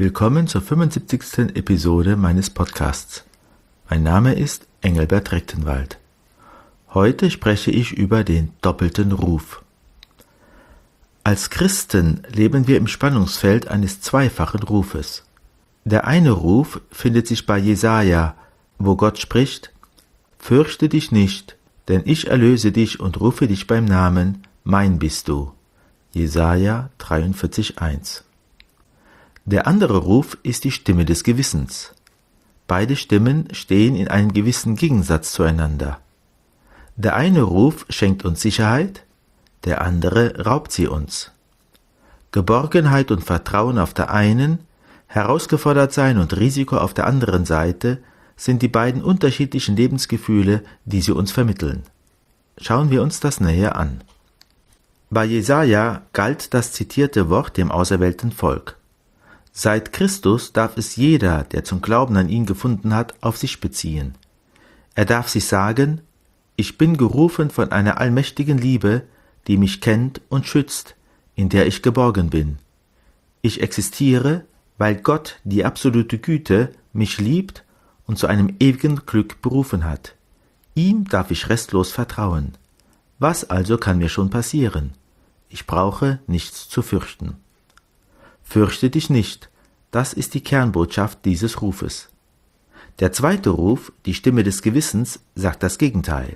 Willkommen zur 75. Episode meines Podcasts. Mein Name ist Engelbert Rechtenwald. Heute spreche ich über den doppelten Ruf. Als Christen leben wir im Spannungsfeld eines zweifachen Rufes. Der eine Ruf findet sich bei Jesaja, wo Gott spricht: Fürchte dich nicht, denn ich erlöse dich und rufe dich beim Namen, mein bist du. Jesaja 43,1. Der andere Ruf ist die Stimme des Gewissens. Beide Stimmen stehen in einem gewissen Gegensatz zueinander. Der eine Ruf schenkt uns Sicherheit, der andere raubt sie uns. Geborgenheit und Vertrauen auf der einen, herausgefordert sein und Risiko auf der anderen Seite sind die beiden unterschiedlichen Lebensgefühle, die sie uns vermitteln. Schauen wir uns das näher an. Bei Jesaja galt das zitierte Wort dem auserwählten Volk. Seit Christus darf es jeder, der zum Glauben an ihn gefunden hat, auf sich beziehen. Er darf sich sagen: Ich bin gerufen von einer allmächtigen Liebe, die mich kennt und schützt, in der ich geborgen bin. Ich existiere, weil Gott, die absolute Güte, mich liebt und zu einem ewigen Glück berufen hat. Ihm darf ich restlos vertrauen. Was also kann mir schon passieren? Ich brauche nichts zu fürchten. Fürchte dich nicht, das ist die Kernbotschaft dieses Rufes. Der zweite Ruf, die Stimme des Gewissens, sagt das Gegenteil.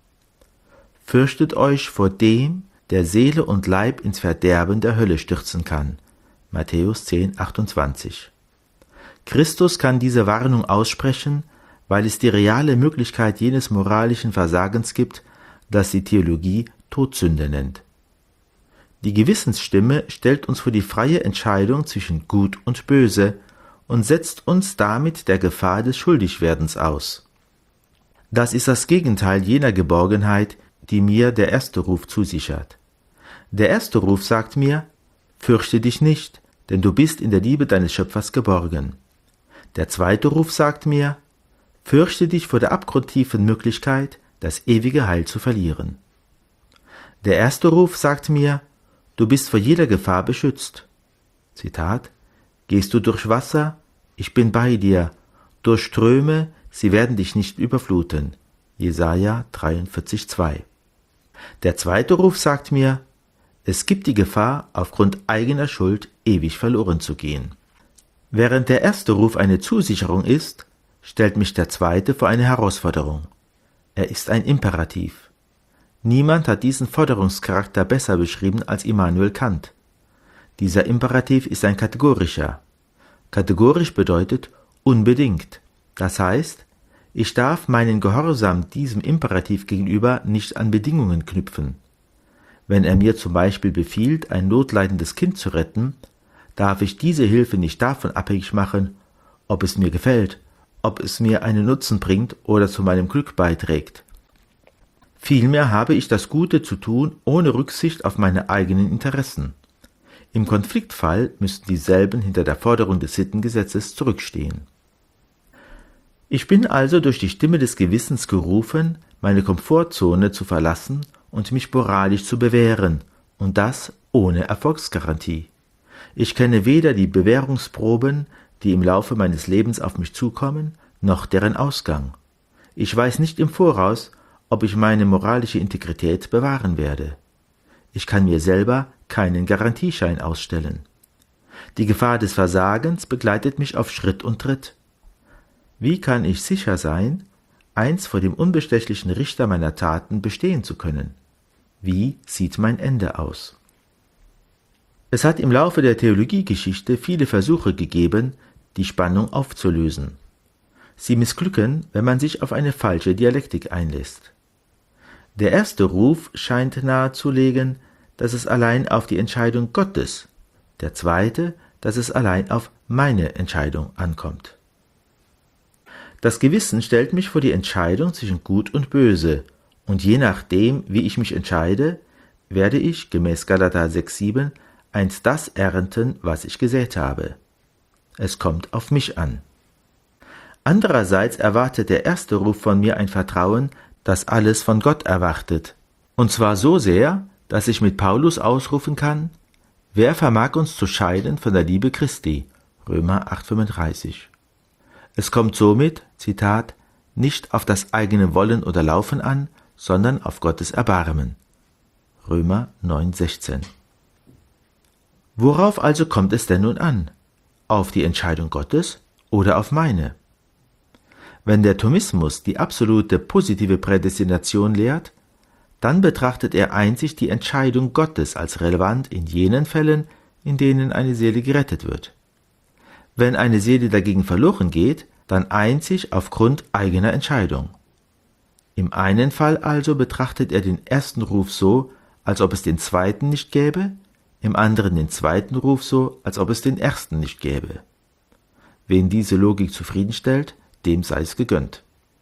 Fürchtet euch vor dem, der Seele und Leib ins Verderben der Hölle stürzen kann. Matthäus 10,28. Christus kann diese Warnung aussprechen, weil es die reale Möglichkeit jenes moralischen Versagens gibt, das die Theologie Todsünde nennt. Die Gewissensstimme stellt uns vor die freie Entscheidung zwischen Gut und Böse und setzt uns damit der Gefahr des Schuldigwerdens aus. Das ist das Gegenteil jener Geborgenheit, die mir der erste Ruf zusichert. Der erste Ruf sagt mir: Fürchte dich nicht, denn du bist in der Liebe deines Schöpfers geborgen. Der zweite Ruf sagt mir: Fürchte dich vor der abgrundtiefen Möglichkeit, das ewige Heil zu verlieren. Der erste Ruf sagt mir: Du bist vor jeder Gefahr beschützt. Zitat: Gehst du durch Wasser? Ich bin bei dir. Durch Ströme, sie werden dich nicht überfluten. Jesaja 43,2. Der zweite Ruf sagt mir: Es gibt die Gefahr, aufgrund eigener Schuld ewig verloren zu gehen. Während der erste Ruf eine Zusicherung ist, stellt mich der zweite vor eine Herausforderung. Er ist ein Imperativ. Niemand hat diesen Forderungscharakter besser beschrieben als Immanuel Kant. Dieser Imperativ ist ein kategorischer. Kategorisch bedeutet unbedingt. Das heißt, ich darf meinen Gehorsam diesem Imperativ gegenüber nicht an Bedingungen knüpfen. Wenn er mir zum Beispiel befiehlt, ein notleidendes Kind zu retten, darf ich diese Hilfe nicht davon abhängig machen, ob es mir gefällt, ob es mir einen Nutzen bringt oder zu meinem Glück beiträgt. Vielmehr habe ich das Gute zu tun, ohne Rücksicht auf meine eigenen Interessen. Im Konfliktfall müssen dieselben hinter der Forderung des Sittengesetzes zurückstehen. Ich bin also durch die Stimme des Gewissens gerufen, meine Komfortzone zu verlassen und mich moralisch zu bewähren, und das ohne Erfolgsgarantie. Ich kenne weder die Bewährungsproben, die im Laufe meines Lebens auf mich zukommen, noch deren Ausgang. Ich weiß nicht im Voraus, ob ich meine moralische Integrität bewahren werde. Ich kann mir selber keinen Garantieschein ausstellen. Die Gefahr des Versagens begleitet mich auf Schritt und Tritt. Wie kann ich sicher sein, einst vor dem unbestechlichen Richter meiner Taten bestehen zu können? Wie sieht mein Ende aus? Es hat im Laufe der Theologiegeschichte viele Versuche gegeben, die Spannung aufzulösen. Sie missglücken, wenn man sich auf eine falsche Dialektik einlässt. Der erste Ruf scheint nahezulegen, dass es allein auf die Entscheidung Gottes, der zweite, dass es allein auf meine Entscheidung ankommt. Das Gewissen stellt mich vor die Entscheidung zwischen Gut und Böse, und je nachdem, wie ich mich entscheide, werde ich, gemäß Galater 6,7, einst das ernten, was ich gesät habe. Es kommt auf mich an. Andererseits erwartet der erste Ruf von mir ein Vertrauen, das alles von Gott erwartet. Und zwar so sehr, dass ich mit Paulus ausrufen kann: Wer vermag uns zu scheiden von der Liebe Christi? Römer 8,35. Es kommt somit, Zitat, nicht auf das eigene Wollen oder Laufen an, sondern auf Gottes Erbarmen. Römer 9,16. Worauf also kommt es denn nun an? Auf die Entscheidung Gottes oder auf meine? Wenn der Thomismus die absolute positive Prädestination lehrt, dann betrachtet er einzig die Entscheidung Gottes als relevant in jenen Fällen, in denen eine Seele gerettet wird. Wenn eine Seele dagegen verloren geht, dann einzig aufgrund eigener Entscheidung. Im einen Fall also betrachtet er den ersten Ruf so, als ob es den zweiten nicht gäbe, im anderen den zweiten Ruf so, als ob es den ersten nicht gäbe. Wen diese Logik zufriedenstellt, dem sei es gegönnt.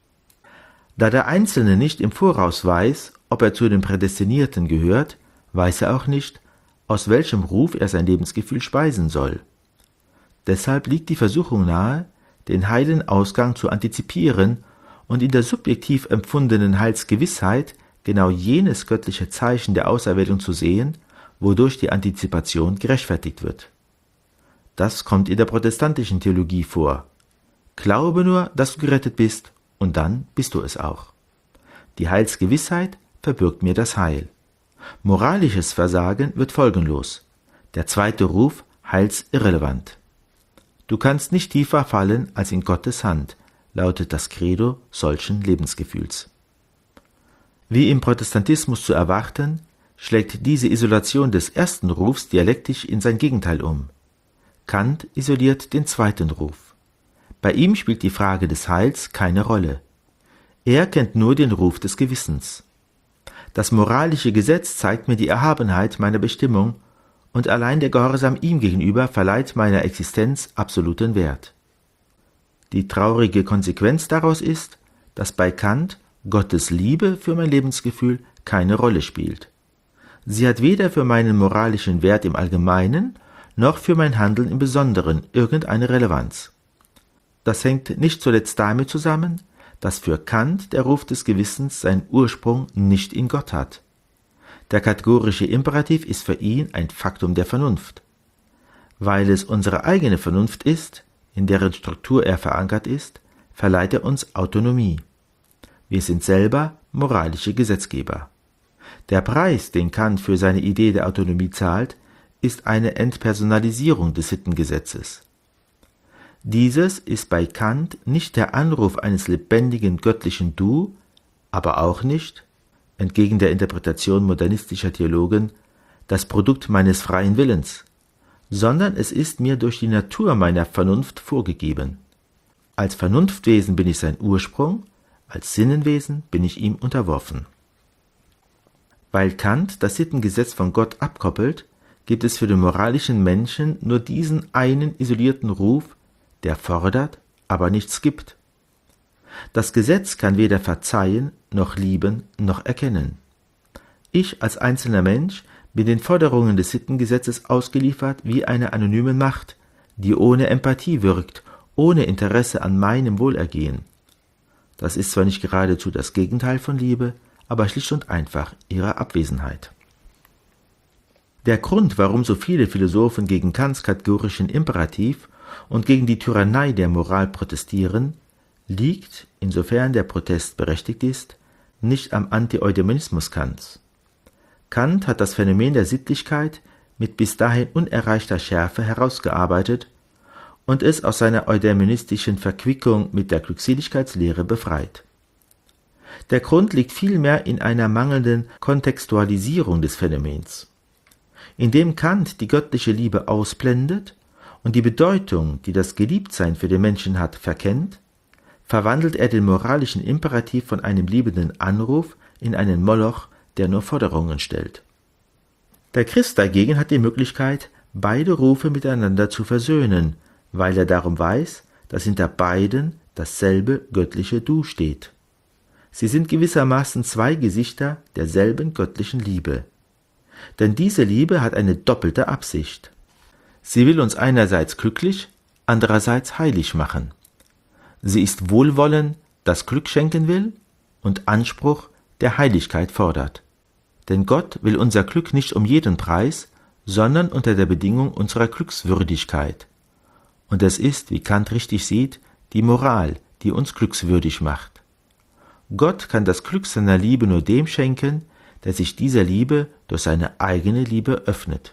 Da der Einzelne nicht im Voraus weiß, ob er zu den Prädestinierten gehört, weiß er auch nicht, aus welchem Ruf er sein Lebensgefühl speisen soll. Deshalb liegt die Versuchung nahe, den heilen Ausgang zu antizipieren und in der subjektiv empfundenen Heilsgewissheit genau jenes göttliche Zeichen der Auserwählung zu sehen, wodurch die Antizipation gerechtfertigt wird. Das kommt in der protestantischen Theologie vor. Glaube nur, dass du gerettet bist, und dann bist du es auch. Die Heilsgewissheit verbirgt mir das Heil. Moralisches Versagen wird folgenlos. Der zweite Ruf heilsirrelevant. Du kannst nicht tiefer fallen als in Gottes Hand, lautet das Credo solchen Lebensgefühls. Wie im Protestantismus zu erwarten, schlägt diese Isolation des ersten Rufs dialektisch in sein Gegenteil um. Kant isoliert den zweiten Ruf. Bei ihm spielt die Frage des Heils keine Rolle. Er kennt nur den Ruf des Gewissens. Das moralische Gesetz zeigt mir die Erhabenheit meiner Bestimmung, und allein der Gehorsam ihm gegenüber verleiht meiner Existenz absoluten Wert. Die traurige Konsequenz daraus ist, dass bei Kant Gottes Liebe für mein Lebensgefühl keine Rolle spielt. Sie hat weder für meinen moralischen Wert im Allgemeinen noch für mein Handeln im Besonderen irgendeine Relevanz. Das hängt nicht zuletzt damit zusammen, dass für Kant der Ruf des Gewissens seinen Ursprung nicht in Gott hat. Der kategorische Imperativ ist für ihn ein Faktum der Vernunft. Weil es unsere eigene Vernunft ist, in deren Struktur er verankert ist, verleiht er uns Autonomie. Wir sind selber moralische Gesetzgeber. Der Preis, den Kant für seine Idee der Autonomie zahlt, ist eine Entpersonalisierung des Sittengesetzes. Dieses ist bei Kant nicht der Anruf eines lebendigen göttlichen Du, aber auch nicht, entgegen der Interpretation modernistischer Theologen, das Produkt meines freien Willens, sondern es ist mir durch die Natur meiner Vernunft vorgegeben. Als Vernunftwesen bin ich sein Ursprung, als Sinnenwesen bin ich ihm unterworfen. Weil Kant das Sittengesetz von Gott abkoppelt, gibt es für den moralischen Menschen nur diesen einen isolierten Ruf, der fordert, aber nichts gibt. Das Gesetz kann weder verzeihen, noch lieben, noch erkennen. Ich als einzelner Mensch bin den Forderungen des Sittengesetzes ausgeliefert wie einer anonymen Macht, die ohne Empathie wirkt, ohne Interesse an meinem Wohlergehen. Das ist zwar nicht geradezu das Gegenteil von Liebe, aber schlicht und einfach ihre Abwesenheit. Der Grund, warum so viele Philosophen gegen Kants kategorischen Imperativ und gegen die Tyrannei der Moral protestieren, liegt, insofern der Protest berechtigt ist, nicht am Anti-Eudaimonismus Kants. Kant hat das Phänomen der Sittlichkeit mit bis dahin unerreichter Schärfe herausgearbeitet und es aus seiner eudaimonistischen Verquickung mit der Glückseligkeitslehre befreit. Der Grund liegt vielmehr in einer mangelnden Kontextualisierung des Phänomens. Indem Kant die göttliche Liebe ausblendet und die Bedeutung, die das Geliebtsein für den Menschen hat, verkennt, verwandelt er den moralischen Imperativ von einem liebenden Anruf in einen Moloch, der nur Forderungen stellt. Der Christ dagegen hat die Möglichkeit, beide Rufe miteinander zu versöhnen, weil er darum weiß, dass hinter beiden dasselbe göttliche Du steht. Sie sind gewissermaßen zwei Gesichter derselben göttlichen Liebe. Denn diese Liebe hat eine doppelte Absicht. Sie will uns einerseits glücklich, andererseits heilig machen. Sie ist Wohlwollen, das Glück schenken will, und Anspruch, der Heiligkeit fordert. Denn Gott will unser Glück nicht um jeden Preis, sondern unter der Bedingung unserer Glückswürdigkeit. Und es ist, wie Kant richtig sieht, die Moral, die uns glückswürdig macht. Gott kann das Glück seiner Liebe nur dem schenken, der sich dieser Liebe durch seine eigene Liebe öffnet.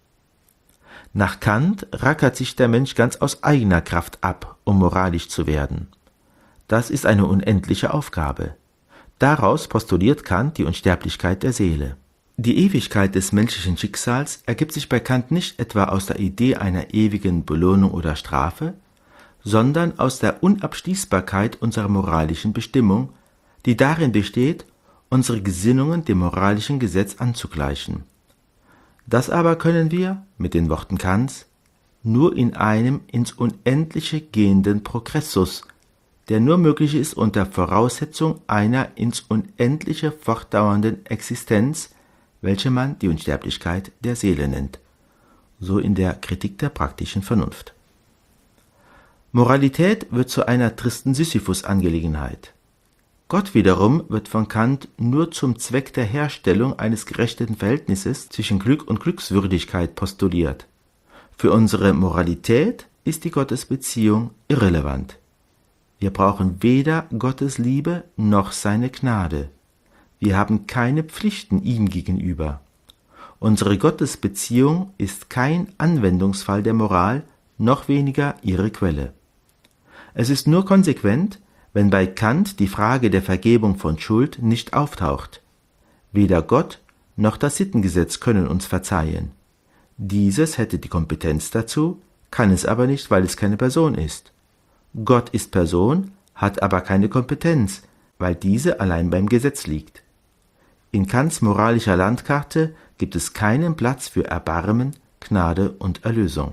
Nach Kant rackert sich der Mensch ganz aus eigener Kraft ab, um moralisch zu werden. Das ist eine unendliche Aufgabe. Daraus postuliert Kant die Unsterblichkeit der Seele. Die Ewigkeit des menschlichen Schicksals ergibt sich bei Kant nicht etwa aus der Idee einer ewigen Belohnung oder Strafe, sondern aus der Unabschließbarkeit unserer moralischen Bestimmung, die darin besteht, unsere Gesinnungen dem moralischen Gesetz anzugleichen. Das aber können wir, mit den Worten Kants, nur in einem ins Unendliche gehenden Progressus, der nur möglich ist unter Voraussetzung einer ins Unendliche fortdauernden Existenz, welche man die Unsterblichkeit der Seele nennt, so in der Kritik der praktischen Vernunft. Moralität wird zu einer tristen Sisyphus-Angelegenheit. Gott wiederum wird von Kant nur zum Zweck der Herstellung eines gerechten Verhältnisses zwischen Glück und Glückswürdigkeit postuliert. Für unsere Moralität ist die Gottesbeziehung irrelevant. Wir brauchen weder Gottes Liebe noch seine Gnade. Wir haben keine Pflichten ihm gegenüber. Unsere Gottesbeziehung ist kein Anwendungsfall der Moral, noch weniger ihre Quelle. Es ist nur konsequent, wenn bei Kant die Frage der Vergebung von Schuld nicht auftaucht. Weder Gott noch das Sittengesetz können uns verzeihen. Dieses hätte die Kompetenz dazu, kann es aber nicht, weil es keine Person ist. Gott ist Person, hat aber keine Kompetenz, weil diese allein beim Gesetz liegt. In Kants moralischer Landkarte gibt es keinen Platz für Erbarmen, Gnade und Erlösung.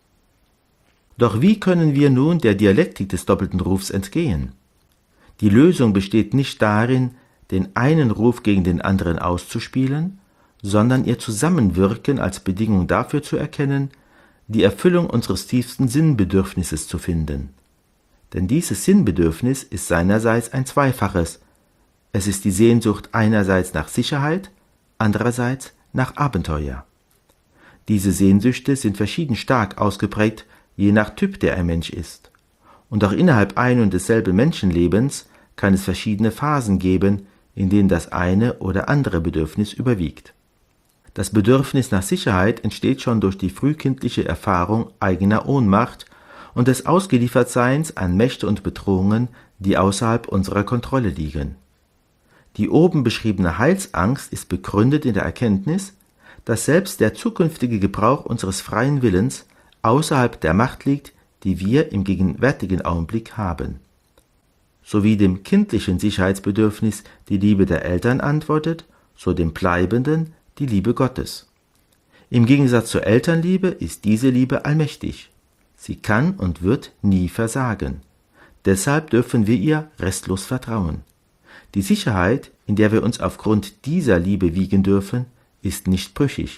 Doch wie können wir nun der Dialektik des doppelten Rufs entgehen? Die Lösung besteht nicht darin, den einen Ruf gegen den anderen auszuspielen, sondern ihr Zusammenwirken als Bedingung dafür zu erkennen, die Erfüllung unseres tiefsten Sinnbedürfnisses zu finden. Denn dieses Sinnbedürfnis ist seinerseits ein zweifaches. Es ist die Sehnsucht einerseits nach Sicherheit, andererseits nach Abenteuer. Diese Sehnsüchte sind verschieden stark ausgeprägt, je nach Typ, der ein Mensch ist. Und auch innerhalb ein und desselben Menschenlebens kann es verschiedene Phasen geben, in denen das eine oder andere Bedürfnis überwiegt. Das Bedürfnis nach Sicherheit entsteht schon durch die frühkindliche Erfahrung eigener Ohnmacht und des Ausgeliefertseins an Mächte und Bedrohungen, die außerhalb unserer Kontrolle liegen. Die oben beschriebene Heilsangst ist begründet in der Erkenntnis, dass selbst der zukünftige Gebrauch unseres freien Willens außerhalb der Macht liegt, die wir im gegenwärtigen Augenblick haben. So wie dem kindlichen Sicherheitsbedürfnis die Liebe der Eltern antwortet, so dem bleibenden die Liebe Gottes. Im Gegensatz zur Elternliebe ist diese Liebe allmächtig. Sie kann und wird nie versagen. Deshalb dürfen wir ihr restlos vertrauen. Die Sicherheit, in der wir uns aufgrund dieser Liebe wiegen dürfen, ist nicht brüchig.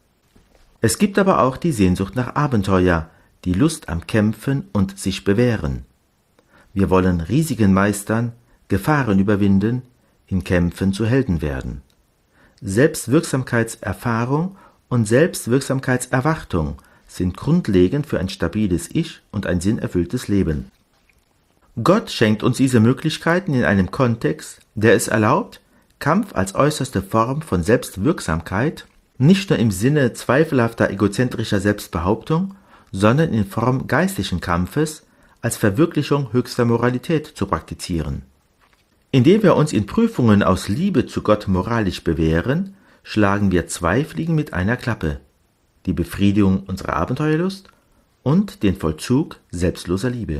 Es gibt aber auch die Sehnsucht nach Abenteuer, die Lust am Kämpfen und sich bewähren. Wir wollen Risiken meistern, Gefahren überwinden, in Kämpfen zu Helden werden. Selbstwirksamkeitserfahrung und Selbstwirksamkeitserwartung sind grundlegend für ein stabiles Ich und ein sinnerfülltes Leben. Gott schenkt uns diese Möglichkeiten in einem Kontext, der es erlaubt, Kampf als äußerste Form von Selbstwirksamkeit nicht nur im Sinne zweifelhafter egozentrischer Selbstbehauptung, sondern in Form geistlichen Kampfes als Verwirklichung höchster Moralität zu praktizieren. Indem wir uns in Prüfungen aus Liebe zu Gott moralisch bewähren, schlagen wir zwei Fliegen mit einer Klappe: die Befriedigung unserer Abenteuerlust und den Vollzug selbstloser Liebe.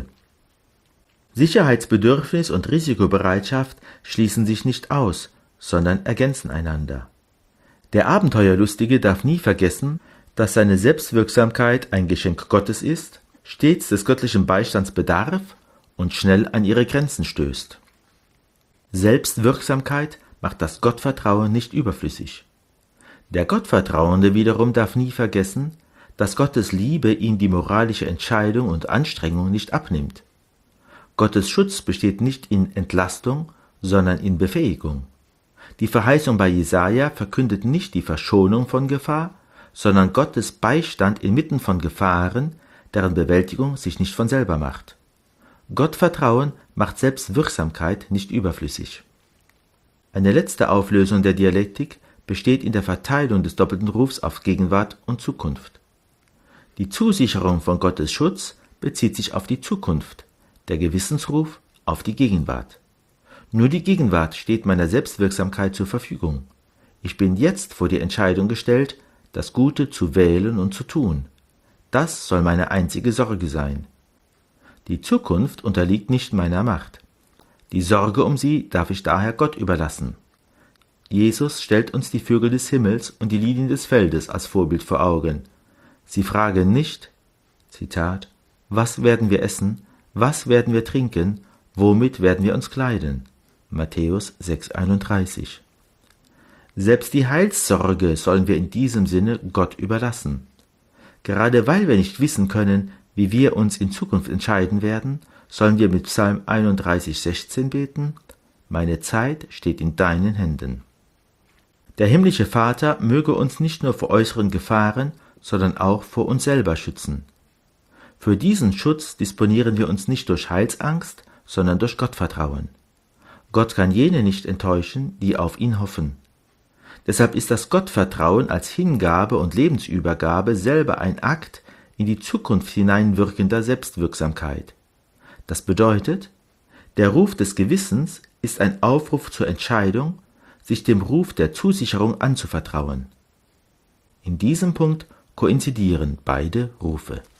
Sicherheitsbedürfnis und Risikobereitschaft schließen sich nicht aus, sondern ergänzen einander. Der Abenteuerlustige darf nie vergessen, dass seine Selbstwirksamkeit ein Geschenk Gottes ist, stets des göttlichen Beistands bedarf und schnell an ihre Grenzen stößt. Selbstwirksamkeit macht das Gottvertrauen nicht überflüssig. Der Gottvertrauende wiederum darf nie vergessen, dass Gottes Liebe ihm die moralische Entscheidung und Anstrengung nicht abnimmt. Gottes Schutz besteht nicht in Entlastung, sondern in Befähigung. Die Verheißung bei Jesaja verkündet nicht die Verschonung von Gefahr, sondern Gottes Beistand inmitten von Gefahren, deren Bewältigung sich nicht von selber macht. Gottvertrauen macht Selbstwirksamkeit nicht überflüssig. Eine letzte Auflösung der Dialektik besteht in der Verteilung des doppelten Rufs auf Gegenwart und Zukunft. Die Zusicherung von Gottes Schutz bezieht sich auf die Zukunft, der Gewissensruf auf die Gegenwart. Nur die Gegenwart steht meiner Selbstwirksamkeit zur Verfügung. Ich bin jetzt vor die Entscheidung gestellt, das Gute zu wählen und zu tun. Das soll meine einzige Sorge sein. Die Zukunft unterliegt nicht meiner Macht. Die Sorge um sie darf ich daher Gott überlassen. Jesus stellt uns die Vögel des Himmels und die Lilien des Feldes als Vorbild vor Augen. Sie fragen nicht, Zitat, was werden wir essen, was werden wir trinken, womit werden wir uns kleiden? Matthäus 6,31. Selbst die Heilssorge sollen wir in diesem Sinne Gott überlassen. Gerade weil wir nicht wissen können, wie wir uns in Zukunft entscheiden werden, sollen wir mit Psalm 31,16 beten, meine Zeit steht in deinen Händen. Der himmlische Vater möge uns nicht nur vor äußeren Gefahren, sondern auch vor uns selber schützen. Für diesen Schutz disponieren wir uns nicht durch Heilsangst, sondern durch Gottvertrauen. Gott kann jene nicht enttäuschen, die auf ihn hoffen. Deshalb ist das Gottvertrauen als Hingabe und Lebensübergabe selber ein Akt in die Zukunft hineinwirkender Selbstwirksamkeit. Das bedeutet, der Ruf des Gewissens ist ein Aufruf zur Entscheidung, sich dem Ruf der Zusicherung anzuvertrauen. In diesem Punkt koinzidieren beide Rufe.